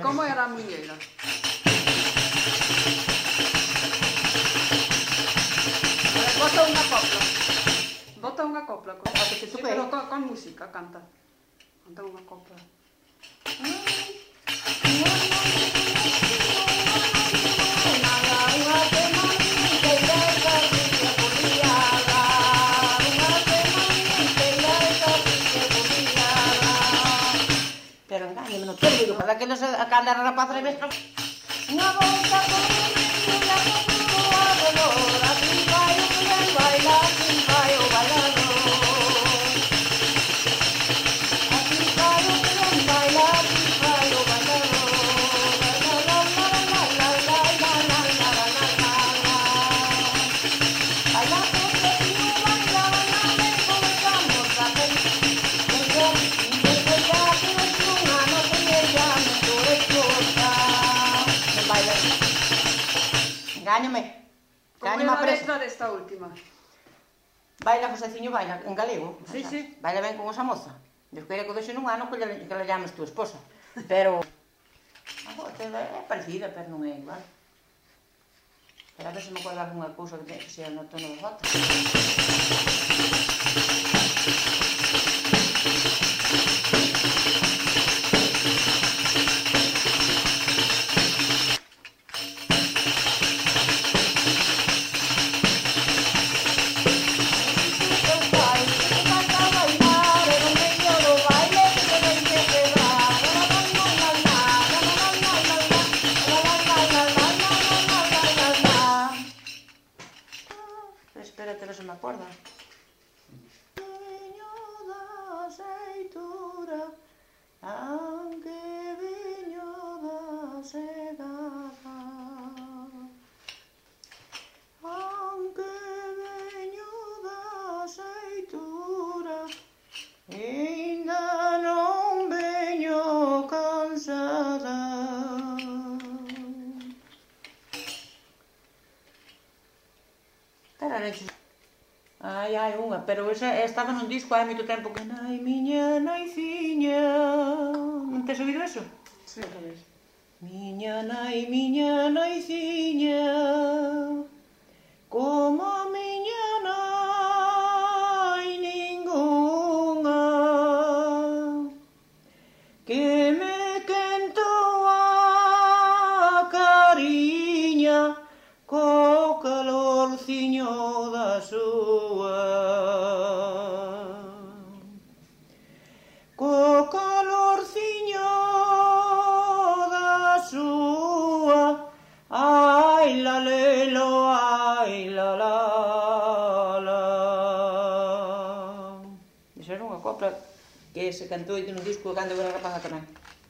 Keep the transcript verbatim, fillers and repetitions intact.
como era a muñeira? Bota unha copla. Bota unha copla. Sí, pero con, con música, canta. Canta unha copla. Pero engáñame, non quero, digo, para que non se canda a rapaz de vez. Unha volta por o mundo, la cultura do dolor, así vai o que baila, así vai o bailador. Así vai o que baila, así vai o bailador. La la la la la la la la la la la la. Baila porque si no baila, bailame, comenzamos a hacer. Engáñame. Como é a letra desta última? Baila, Joseciño, baila, en galego. Sí, sí. Baila ben con esa moza. Dios queira que o deixe nun ano que le llames tu esposa. Pero... é parecida, pero non é igual. Pero a ver se me acordo alguna cousa que sea no tono de jota. Espérate, non se me acorda. Viño da aceitura, aunque viño da segada, aunque viño da aceitura, ainda non veño cansada. Ai, hai unha, pero esa estaba nun disco hai moito tempo que... Nai, miña naiciña... Non tes ouvido eso? Sí, otra vez. Miña nai, miña naiciña, como a miña nai ningunha, que me quento a cariña co calorciño da súa, co calorciño da súa, ai la lelo, ai la la la. Esa era unha copla que se cantou aquí no disco cando era rapaza tamén.